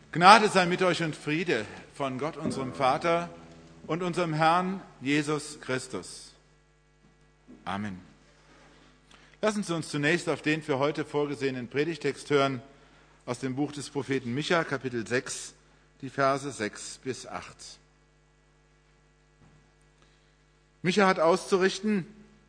Gnade sei mit euch und Friede von Gott, unserem Vater und unserem Herrn Jesus Christus. Amen. Lassen Sie uns zunächst auf den für heute vorgesehenen Predigtext hören aus dem Buch des Propheten Micha, Kapitel 6, die Verse 6 bis 8. Micha hat auszurichten: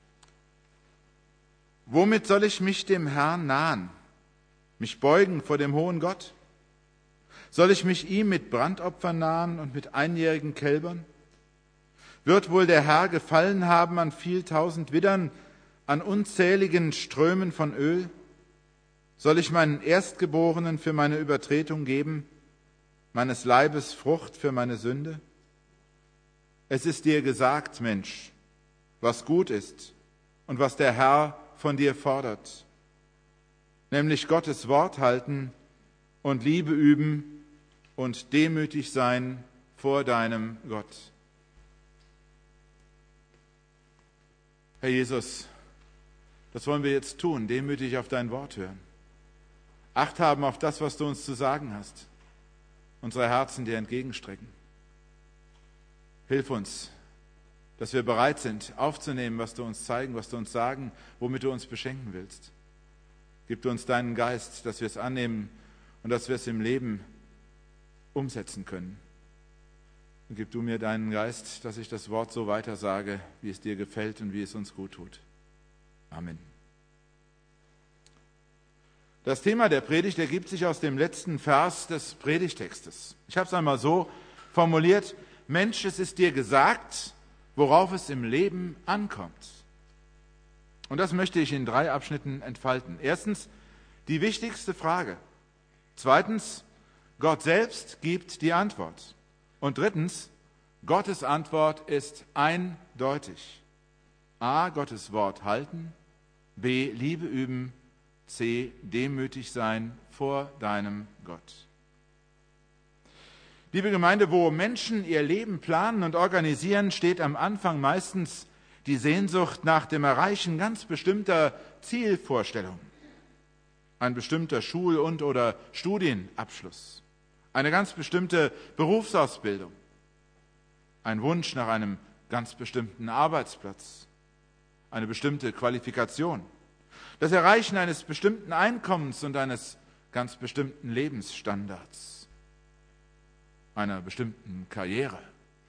Womit soll ich mich dem Herrn nahen, mich beugen vor dem hohen Gott? Soll ich mich ihm mit Brandopfern nahen und mit einjährigen Kälbern? Wird wohl der Herr gefallen haben an viel tausend Widdern, an unzähligen Strömen von Öl? Soll ich meinen Erstgeborenen für meine Übertretung geben, meines Leibes Frucht für meine Sünde? Es ist dir gesagt, Mensch, was gut ist und was der Herr von dir fordert, nämlich Gottes Wort halten und Liebe üben und demütig sein vor deinem Gott. Herr Jesus, das wollen wir jetzt tun, demütig auf dein Wort hören. Acht haben auf das, was du uns zu sagen hast, unsere Herzen dir entgegenstrecken. Hilf uns, dass wir bereit sind, aufzunehmen, was du uns zeigen, was du uns sagen, womit du uns beschenken willst. Gib uns deinen Geist, dass wir es annehmen und dass wir es im Leben umsetzen können. Und gib du mir deinen Geist, dass ich das Wort so weitersage, wie es dir gefällt und wie es uns gut tut. Amen. Das Thema der Predigt ergibt sich aus dem letzten Vers des Predigtextes. Ich habe es einmal so formuliert: Mensch, es ist dir gesagt, worauf es im Leben ankommt. Und das möchte ich in 3 Abschnitten entfalten. Erstens, die wichtigste Frage. Zweitens, Gott selbst gibt die Antwort. Und drittens, Gottes Antwort ist eindeutig. A, Gottes Wort halten. B, Liebe üben. C, demütig sein vor deinem Gott. Liebe Gemeinde, wo Menschen ihr Leben planen und organisieren, steht am Anfang meistens die Sehnsucht nach dem Erreichen ganz bestimmter Zielvorstellungen. Ein bestimmter Schul- und/oder Studienabschluss. Eine ganz bestimmte Berufsausbildung. Ein Wunsch nach einem ganz bestimmten Arbeitsplatz. Eine bestimmte Qualifikation. Das Erreichen eines bestimmten Einkommens und eines ganz bestimmten Lebensstandards. Einer bestimmten Karriere.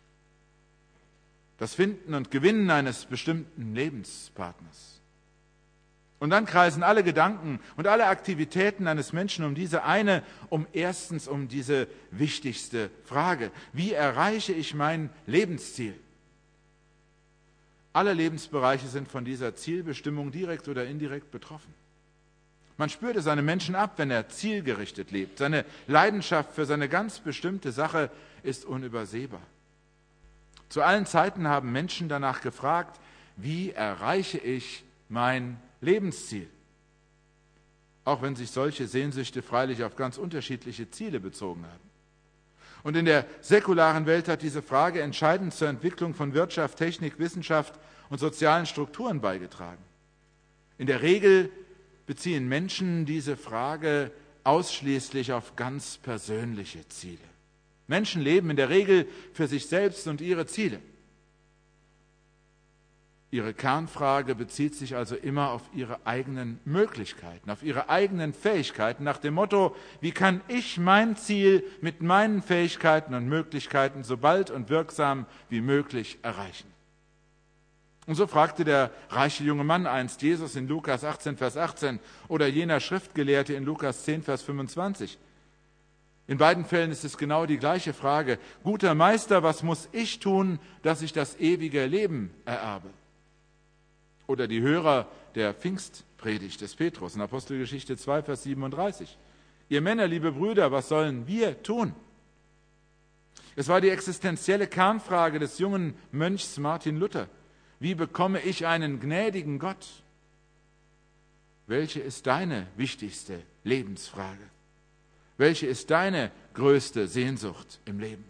Das Finden und Gewinnen eines bestimmten Lebenspartners. Und dann kreisen alle Gedanken und alle Aktivitäten eines Menschen um erstens um diese wichtigste Frage: Wie erreiche ich mein Lebensziel? Alle Lebensbereiche sind von dieser Zielbestimmung direkt oder indirekt betroffen. Man spürt es einem Menschen ab, wenn er zielgerichtet lebt. Seine Leidenschaft für seine ganz bestimmte Sache ist unübersehbar. Zu allen Zeiten haben Menschen danach gefragt: Wie erreiche ich mein Lebensziel? Auch wenn sich solche Sehnsüchte freilich auf ganz unterschiedliche Ziele bezogen haben. Und in der säkularen Welt hat diese Frage entscheidend zur Entwicklung von Wirtschaft, Technik, Wissenschaft und sozialen Strukturen beigetragen. In der Regel beziehen Menschen diese Frage ausschließlich auf ganz persönliche Ziele. Menschen leben in der Regel für sich selbst und ihre Ziele. Ihre Kernfrage bezieht sich also immer auf ihre eigenen Möglichkeiten, auf ihre eigenen Fähigkeiten, nach dem Motto: Wie kann ich mein Ziel mit meinen Fähigkeiten und Möglichkeiten so bald und wirksam wie möglich erreichen? Und so fragte der reiche junge Mann einst Jesus in Lukas 18, Vers 18 oder jener Schriftgelehrte in Lukas 10, Vers 25. In beiden Fällen ist es genau die gleiche Frage: Guter Meister, was muss ich tun, dass ich das ewige Leben ererbe? Oder die Hörer der Pfingstpredigt des Petrus in Apostelgeschichte 2, Vers 37. Ihr Männer, liebe Brüder, was sollen wir tun? Es war die existenzielle Kernfrage des jungen Mönchs Martin Luther. Wie bekomme ich einen gnädigen Gott? Welche ist deine wichtigste Lebensfrage? Welche ist deine größte Sehnsucht im Leben?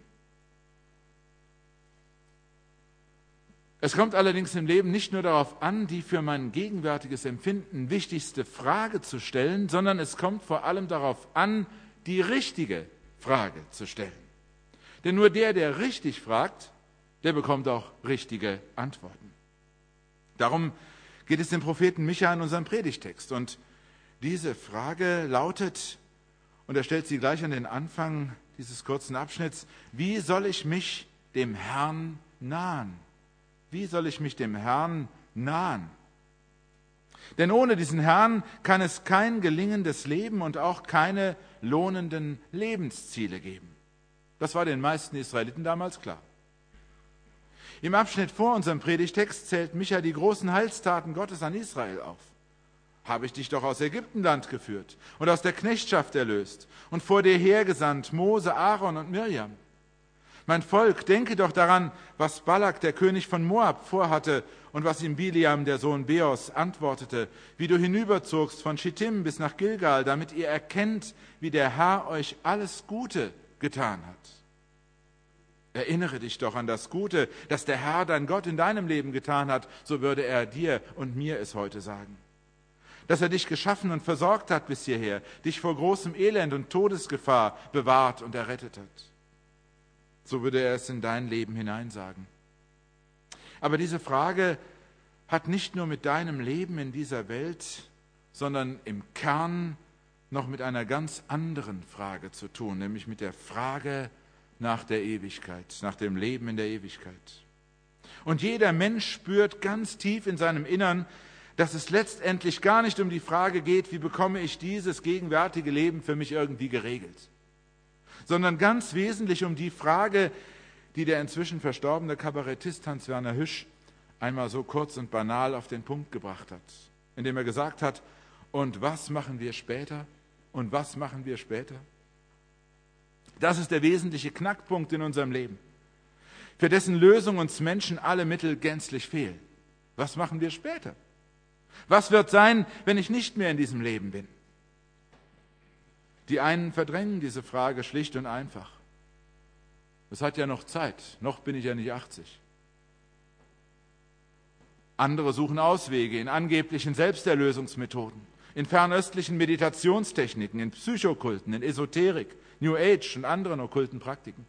Es kommt allerdings im Leben nicht nur darauf an, die für mein gegenwärtiges Empfinden wichtigste Frage zu stellen, sondern es kommt vor allem darauf an, die richtige Frage zu stellen. Denn nur der richtig fragt, der bekommt auch richtige Antworten. Darum geht es dem Propheten Micha in unserem Predigtext. Und diese Frage lautet, und er stellt sie gleich an den Anfang dieses kurzen Abschnitts: Wie soll ich mich dem Herrn nahen? Wie soll ich mich dem Herrn nahen? Denn ohne diesen Herrn kann es kein gelingendes Leben und auch keine lohnenden Lebensziele geben. Das war den meisten Israeliten damals klar. Im Abschnitt vor unserem Predigtext zählt Micha die großen Heilstaten Gottes an Israel auf. Habe ich dich doch aus Ägyptenland geführt und aus der Knechtschaft erlöst und vor dir hergesandt Mose, Aaron und Mirjam. Mein Volk, denke doch daran, was Balak, der König von Moab, vorhatte und was ihm Biliam, der Sohn Beos, antwortete, wie du hinüberzogst von Schittim bis nach Gilgal, damit ihr erkennt, wie der Herr euch alles Gute getan hat. Erinnere dich doch an das Gute, das der Herr, dein Gott, in deinem Leben getan hat, so würde er dir und mir es heute sagen. Dass er dich geschaffen und versorgt hat bis hierher, dich vor großem Elend und Todesgefahr bewahrt und errettet hat. So würde er es in dein Leben hineinsagen. Aber diese Frage hat nicht nur mit deinem Leben in dieser Welt, sondern im Kern noch mit einer ganz anderen Frage zu tun, nämlich mit der Frage nach der Ewigkeit, nach dem Leben in der Ewigkeit. Und jeder Mensch spürt ganz tief in seinem Innern, dass es letztendlich gar nicht um die Frage geht, wie bekomme ich dieses gegenwärtige Leben für mich irgendwie geregelt, sondern ganz wesentlich um die Frage, die der inzwischen verstorbene Kabarettist Hans-Werner Hüsch einmal so kurz und banal auf den Punkt gebracht hat, indem er gesagt hat: Und was machen wir später? Und was machen wir später? Das ist der wesentliche Knackpunkt in unserem Leben, für dessen Lösung uns Menschen alle Mittel gänzlich fehlen. Was machen wir später? Was wird sein, wenn ich nicht mehr in diesem Leben bin? Die einen verdrängen diese Frage schlicht und einfach. Es hat ja noch Zeit, noch bin ich ja nicht 80. Andere suchen Auswege in angeblichen Selbsterlösungsmethoden, in fernöstlichen Meditationstechniken, in Psychokulten, in Esoterik, New Age und anderen okkulten Praktiken.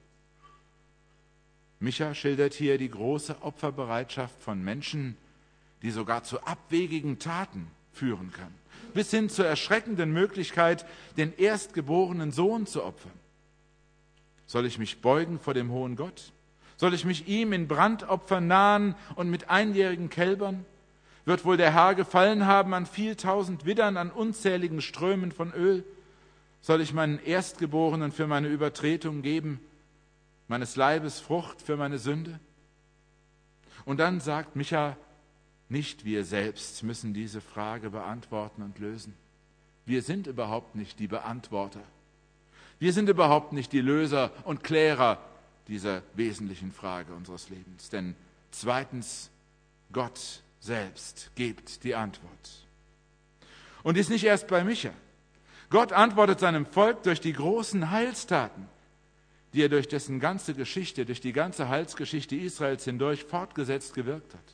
Micha schildert hier die große Opferbereitschaft von Menschen, die sogar zu abwegigen Taten führen kann, bis hin zur erschreckenden Möglichkeit, den erstgeborenen Sohn zu opfern. Soll ich mich beugen vor dem hohen Gott? Soll ich mich ihm in Brandopfern nahen und mit einjährigen Kälbern? Wird wohl der Herr gefallen haben an viel tausend Widdern, an unzähligen Strömen von Öl? Soll ich meinen Erstgeborenen für meine Übertretung geben, meines Leibes Frucht für meine Sünde? Und dann sagt Micha, nicht wir selbst müssen diese Frage beantworten und lösen. Wir sind überhaupt nicht die Beantworter. Wir sind überhaupt nicht die Löser und Klärer dieser wesentlichen Frage unseres Lebens. Denn zweitens, Gott selbst gibt die Antwort. Und dies nicht erst bei Micha. Gott antwortet seinem Volk durch die großen Heilstaten, die er durch dessen ganze Geschichte, durch die ganze Heilsgeschichte Israels hindurch fortgesetzt gewirkt hat.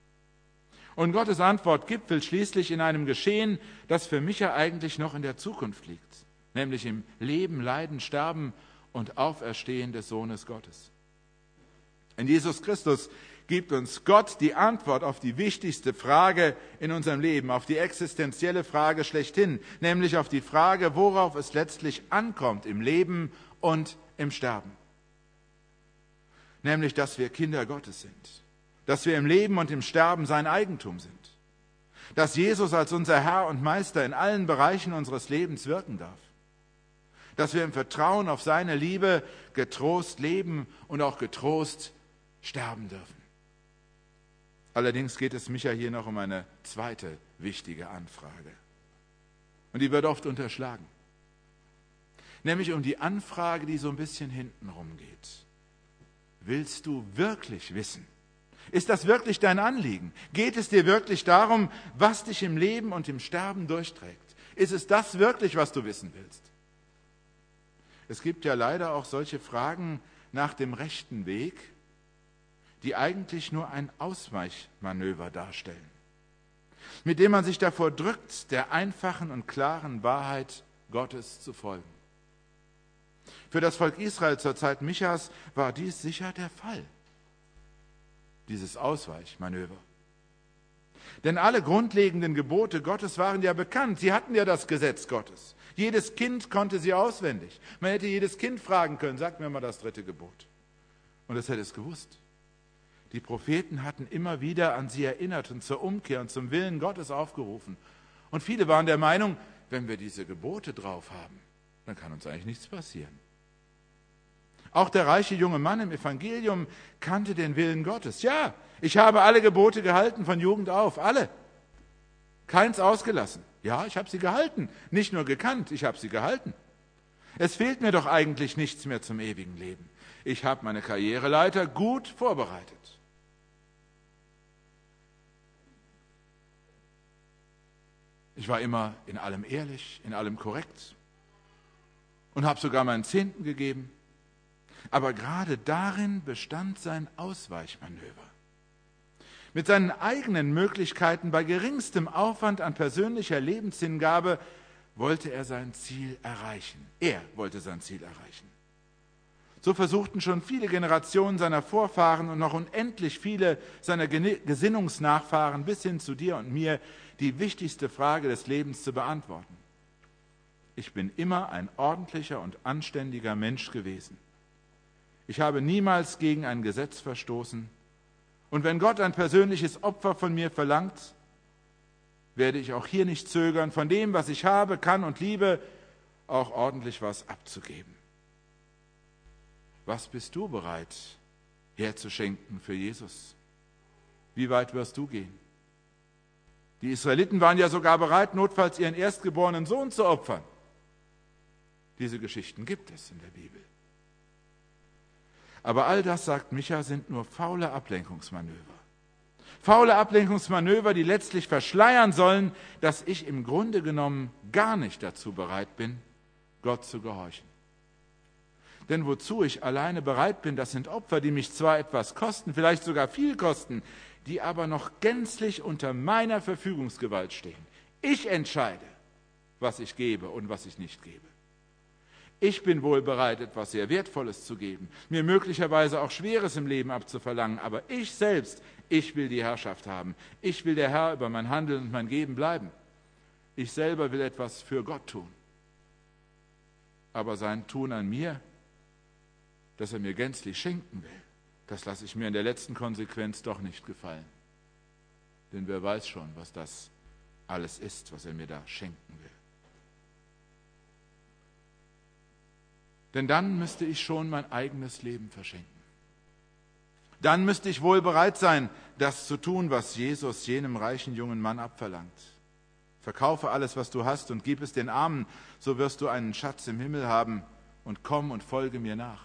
Und Gottes Antwort gipfelt schließlich in einem Geschehen, das für Micha eigentlich noch in der Zukunft liegt, nämlich im Leben, Leiden, Sterben und Auferstehen des Sohnes Gottes. In Jesus Christus gibt uns Gott die Antwort auf die wichtigste Frage in unserem Leben, auf die existenzielle Frage schlechthin, nämlich auf die Frage, worauf es letztlich ankommt im Leben und im Sterben. Nämlich, dass wir Kinder Gottes sind, dass wir im Leben und im Sterben sein Eigentum sind, dass Jesus als unser Herr und Meister in allen Bereichen unseres Lebens wirken darf, dass wir im Vertrauen auf seine Liebe getrost leben und auch getrost sterben dürfen. Allerdings geht es Micha hier noch um eine zweite wichtige Anfrage. Und die wird oft unterschlagen. Nämlich um die Anfrage, die so ein bisschen hintenrum geht. Willst du wirklich wissen? Ist das wirklich dein Anliegen? Geht es dir wirklich darum, was dich im Leben und im Sterben durchträgt? Ist es das wirklich, was du wissen willst? Es gibt ja leider auch solche Fragen nach dem rechten Weg, die eigentlich nur ein Ausweichmanöver darstellen, mit dem man sich davor drückt, der einfachen und klaren Wahrheit Gottes zu folgen. Für das Volk Israel zur Zeit Michas war dies sicher der Fall, dieses Ausweichmanöver. Denn alle grundlegenden Gebote Gottes waren ja bekannt. Sie hatten ja das Gesetz Gottes. Jedes Kind konnte sie auswendig. Man hätte jedes Kind fragen können, sag mir mal das 3. Gebot. Und es hätte es gewusst. Die Propheten hatten immer wieder an sie erinnert und zur Umkehr und zum Willen Gottes aufgerufen. Und viele waren der Meinung, wenn wir diese Gebote drauf haben, dann kann uns eigentlich nichts passieren. Auch der reiche junge Mann im Evangelium kannte den Willen Gottes. Ja, ich habe alle Gebote gehalten von Jugend auf, alle. Keins ausgelassen. Ja, ich habe sie gehalten. Nicht nur gekannt, ich habe sie gehalten. Es fehlt mir doch eigentlich nichts mehr zum ewigen Leben. Ich habe meine Karriereleiter gut vorbereitet. Ich war immer in allem ehrlich, in allem korrekt und habe sogar meinen Zehnten gegeben. Aber gerade darin bestand sein Ausweichmanöver. Mit seinen eigenen Möglichkeiten, bei geringstem Aufwand an persönlicher Lebenshingabe, wollte er sein Ziel erreichen. Er wollte sein Ziel erreichen. So versuchten schon viele Generationen seiner Vorfahren und noch unendlich viele seiner Gesinnungsnachfahren bis hin zu dir und mir die wichtigste Frage des Lebens zu beantworten. Ich bin immer ein ordentlicher und anständiger Mensch gewesen. Ich habe niemals gegen ein Gesetz verstoßen. Und wenn Gott ein persönliches Opfer von mir verlangt, werde ich auch hier nicht zögern, von dem, was ich habe, kann und liebe, auch ordentlich was abzugeben. Was bist du bereit herzuschenken für Jesus? Wie weit wirst du gehen? Die Israeliten waren ja sogar bereit, notfalls ihren erstgeborenen Sohn zu opfern. Diese Geschichten gibt es in der Bibel. Aber all das, sagt Micha, sind nur faule Ablenkungsmanöver. Faule Ablenkungsmanöver, die letztlich verschleiern sollen, dass ich im Grunde genommen gar nicht dazu bereit bin, Gott zu gehorchen. Denn wozu ich alleine bereit bin, das sind Opfer, die mich zwar etwas kosten, vielleicht sogar viel kosten, die aber noch gänzlich unter meiner Verfügungsgewalt stehen. Ich entscheide, was ich gebe und was ich nicht gebe. Ich bin wohl bereit, etwas sehr Wertvolles zu geben, mir möglicherweise auch Schweres im Leben abzuverlangen, aber ich selbst, ich will die Herrschaft haben. Ich will der Herr über mein Handeln und mein Geben bleiben. Ich selber will etwas für Gott tun. Aber sein Tun an mir, dass er mir gänzlich schenken will, das lasse ich mir in der letzten Konsequenz doch nicht gefallen. Denn wer weiß schon, was das alles ist, was er mir da schenken will. Denn dann müsste ich schon mein eigenes Leben verschenken. Dann müsste ich wohl bereit sein, das zu tun, was Jesus jenem reichen jungen Mann abverlangt. Verkaufe alles, was du hast, und gib es den Armen, so wirst du einen Schatz im Himmel haben, und komm und folge mir nach.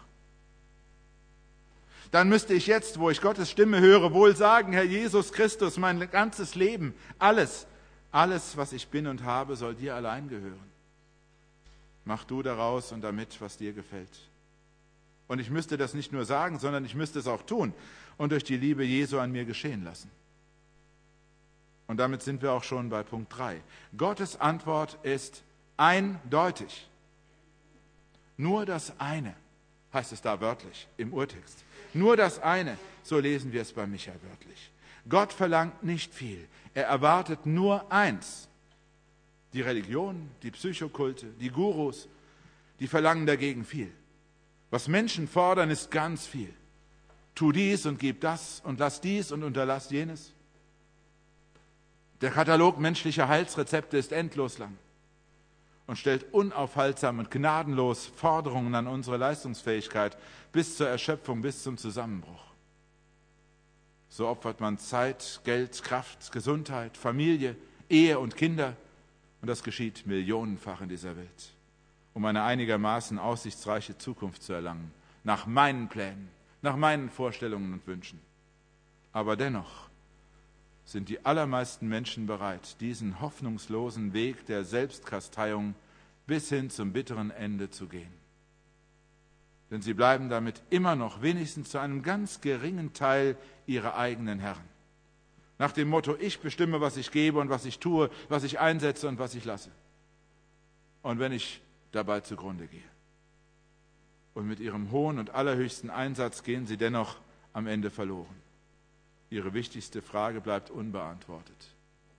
Dann müsste ich jetzt, wo ich Gottes Stimme höre, wohl sagen, Herr Jesus Christus, mein ganzes Leben, alles, was ich bin und habe, soll dir allein gehören. Mach du daraus und damit, was dir gefällt. Und ich müsste das nicht nur sagen, sondern ich müsste es auch tun und durch die Liebe Jesu an mir geschehen lassen. Und damit sind wir auch schon bei Punkt 3. Gottes Antwort ist eindeutig. Nur das eine, heißt es da wörtlich im Urtext. Nur das eine, so lesen wir es bei Micha wörtlich. Gott verlangt nicht viel, er erwartet nur eins. Die Religion, die Psychokulte, die Gurus, die verlangen dagegen viel. Was Menschen fordern, ist ganz viel. Tu dies und gib das und lass dies und unterlass jenes. Der Katalog menschlicher Heilsrezepte ist endlos lang und stellt unaufhaltsam und gnadenlos Forderungen an unsere Leistungsfähigkeit bis zur Erschöpfung, bis zum Zusammenbruch. So opfert man Zeit, Geld, Kraft, Gesundheit, Familie, Ehe und Kinder, und das geschieht millionenfach in dieser Welt, um eine einigermaßen aussichtsreiche Zukunft zu erlangen, nach meinen Plänen, nach meinen Vorstellungen und Wünschen. Aber dennoch sind die allermeisten Menschen bereit, diesen hoffnungslosen Weg der Selbstkasteiung bis hin zum bitteren Ende zu gehen. Denn sie bleiben damit immer noch wenigstens zu einem ganz geringen Teil ihre eigenen Herren. Nach dem Motto, ich bestimme, was ich gebe und was ich tue, was ich einsetze und was ich lasse. Und wenn ich dabei zugrunde gehe. und mit ihrem hohen und allerhöchsten Einsatz gehen sie dennoch am Ende verloren. Ihre wichtigste Frage bleibt unbeantwortet.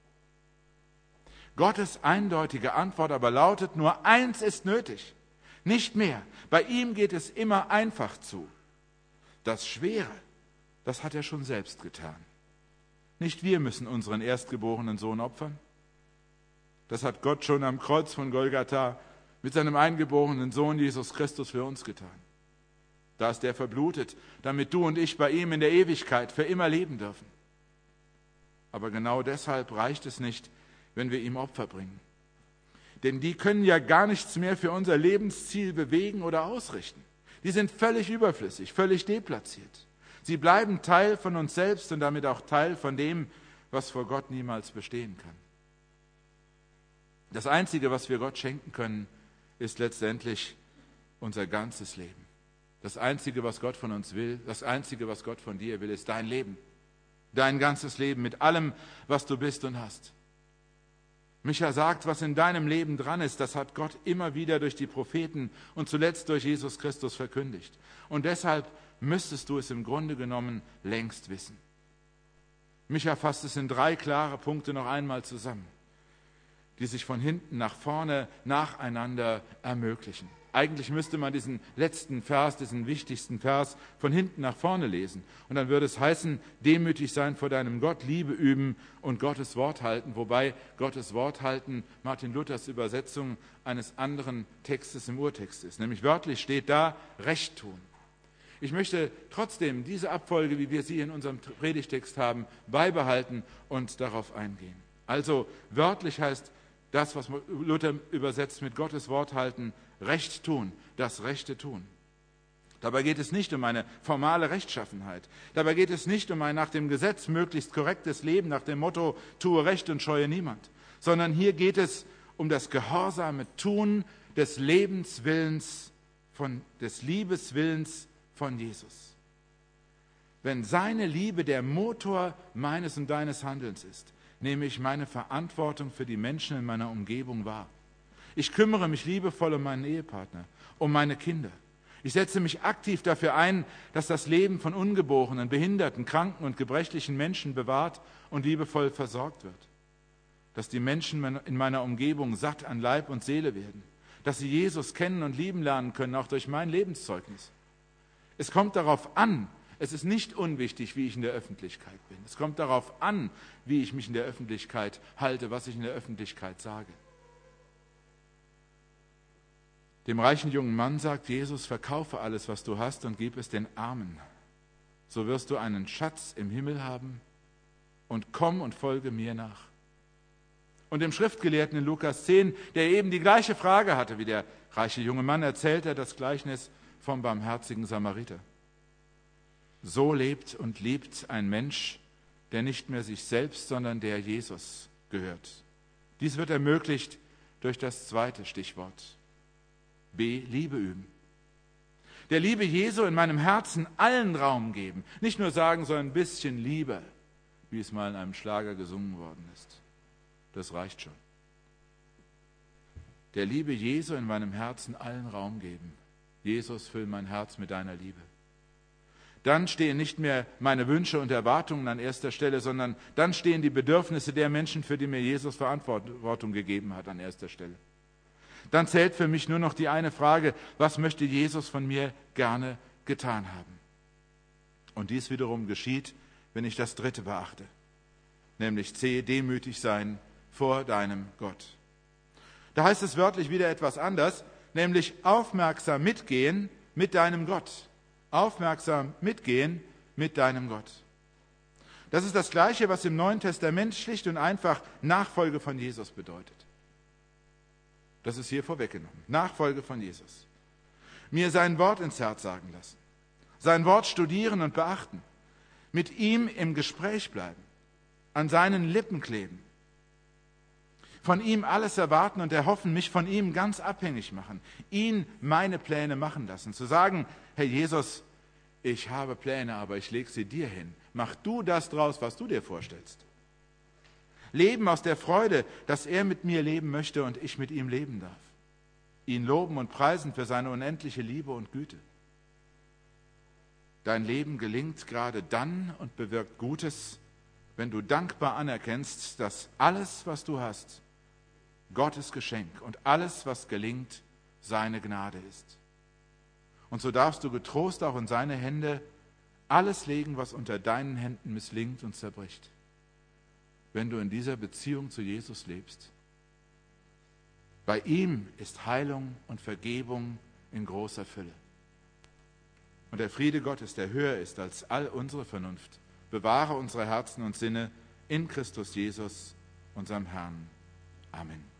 Gottes eindeutige Antwort aber lautet, nur eins ist nötig, nicht mehr. Bei ihm geht es immer einfach zu. Das Schwere, das hat er schon selbst getan. Nicht wir müssen unseren erstgeborenen Sohn opfern. Das hat Gott schon am Kreuz von Golgatha mit seinem eingeborenen Sohn Jesus Christus für uns getan. Da ist er verblutet, damit du und ich bei ihm in der Ewigkeit für immer leben dürfen. Aber genau deshalb reicht es nicht, wenn wir ihm Opfer bringen. Denn die können ja gar nichts mehr für unser Lebensziel bewegen oder ausrichten. Die sind völlig überflüssig, völlig deplatziert. Sie bleiben Teil von uns selbst und damit auch Teil von dem, was vor Gott niemals bestehen kann. Das Einzige, was wir Gott schenken können, ist letztendlich unser ganzes Leben. Das Einzige, was Gott von uns will, das Einzige, was Gott von dir will, ist dein Leben. Dein ganzes Leben mit allem, was du bist und hast. Micha sagt, was in deinem Leben dran ist, das hat Gott immer wieder durch die Propheten und zuletzt durch Jesus Christus verkündigt. Und deshalb müsstest du es im Grunde genommen längst wissen. Micha fasst es in 3 klare Punkte noch einmal zusammen, die sich von hinten nach vorne nacheinander ermöglichen. Eigentlich müsste man diesen letzten Vers, diesen wichtigsten Vers von hinten nach vorne lesen. Und dann würde es heißen, demütig sein vor deinem Gott, Liebe üben und Gottes Wort halten. Wobei Gottes Wort halten Martin Luthers Übersetzung eines anderen Textes im Urtext ist. Nämlich wörtlich steht da, Recht tun. Ich möchte trotzdem diese Abfolge, wie wir sie in unserem Predigtext haben, beibehalten und darauf eingehen. Also wörtlich heißt das, was Luther übersetzt mit Gottes Wort halten, Recht tun, das Rechte tun. Dabei geht es nicht um eine formale Rechtschaffenheit. Dabei geht es nicht um ein nach dem Gesetz möglichst korrektes Leben nach dem Motto, tue Recht und scheue niemand. Sondern hier geht es um das gehorsame Tun des Lebenswillens, des Liebeswillens von Jesus. Wenn seine Liebe der Motor meines und deines Handelns ist, nehme ich meine Verantwortung für die Menschen in meiner Umgebung wahr. Ich kümmere mich liebevoll um meinen Ehepartner, um meine Kinder. Ich setze mich aktiv dafür ein, dass das Leben von ungeborenen, behinderten, kranken und gebrechlichen Menschen bewahrt und liebevoll versorgt wird. Dass die Menschen in meiner Umgebung satt an Leib und Seele werden. Dass sie Jesus kennen und lieben lernen können, auch durch mein Lebenszeugnis. Es kommt darauf an, es ist nicht unwichtig, wie ich in der Öffentlichkeit bin. Es kommt darauf an, wie ich mich in der Öffentlichkeit halte, was ich in der Öffentlichkeit sage. Dem reichen jungen Mann sagt Jesus, verkaufe alles, was du hast und gib es den Armen. So wirst du einen Schatz im Himmel haben und komm und folge mir nach. Und dem Schriftgelehrten in Lukas 10, der eben die gleiche Frage hatte wie der reiche junge Mann, erzählt er das Gleichnis vom barmherzigen Samariter. So lebt und liebt ein Mensch, der nicht mehr sich selbst, sondern der Jesus gehört. Dies wird ermöglicht durch das zweite Stichwort. B. Liebe üben. Der Liebe Jesu in meinem Herzen allen Raum geben. Nicht nur sagen, so ein bisschen Liebe, wie es mal in einem Schlager gesungen worden ist. Das reicht schon. Der Liebe Jesu in meinem Herzen allen Raum geben. Jesus, füll mein Herz mit deiner Liebe. Dann stehen nicht mehr meine Wünsche und Erwartungen an erster Stelle, sondern dann stehen die Bedürfnisse der Menschen, für die mir Jesus Verantwortung gegeben hat, an erster Stelle. Dann zählt für mich nur noch die eine Frage, was möchte Jesus von mir gerne getan haben? Und dies wiederum geschieht, wenn ich das dritte beachte, nämlich C, demütig sein vor deinem Gott. Da heißt es wörtlich wieder etwas anders, nämlich aufmerksam mitgehen mit deinem Gott. Aufmerksam mitgehen mit deinem Gott. Das ist das Gleiche, was im Neuen Testament schlicht und einfach Nachfolge von Jesus bedeutet. Das ist hier vorweggenommen. Nachfolge von Jesus. Mir sein Wort ins Herz sagen lassen. Sein Wort studieren und beachten. Mit ihm im Gespräch bleiben. An seinen Lippen kleben. Von ihm alles erwarten und erhoffen, mich von ihm ganz abhängig machen. Ihn meine Pläne machen lassen. Zu sagen, Herr Jesus, ich habe Pläne, aber ich lege sie dir hin. Mach du das draus, was du dir vorstellst. Leben aus der Freude, dass er mit mir leben möchte und ich mit ihm leben darf. ihn loben und preisen für seine unendliche Liebe und Güte. Dein Leben gelingt gerade dann und bewirkt Gutes, wenn du dankbar anerkennst, dass alles, was du hast, Gottes Geschenk und alles, was gelingt, seine Gnade ist. Und so darfst du getrost auch in seine Hände alles legen, was unter deinen Händen misslingt und zerbricht, wenn du in dieser Beziehung zu Jesus lebst. Bei ihm ist Heilung und Vergebung in großer Fülle. Und der Friede Gottes, der höher ist als all unsere Vernunft, bewahre unsere Herzen und Sinne in Christus Jesus, unserem Herrn. Amen.